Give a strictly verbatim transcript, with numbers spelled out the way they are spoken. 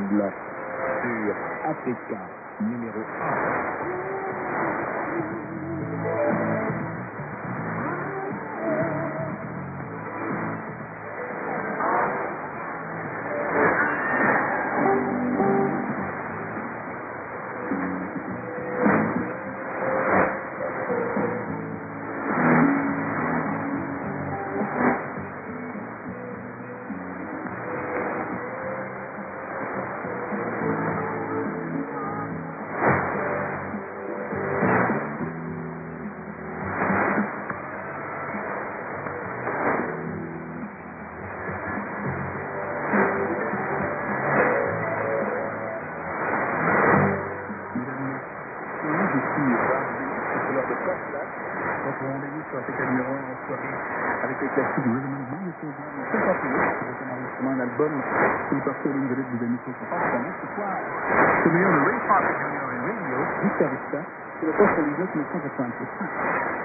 Bloc sur Africa numéro un. Votre rendez-vous sur Africa numéro un en soirée avec les classiques Rhythm and Blues, c'est un enregistrement, un album que nous parcourons de des amis qui sont pas vraiment ce soir. C'est le meilleur de Ray Parker Junior et Radio, Vista Vista, c'est le poste religieuse mille neuf cent quatre-vingt-six.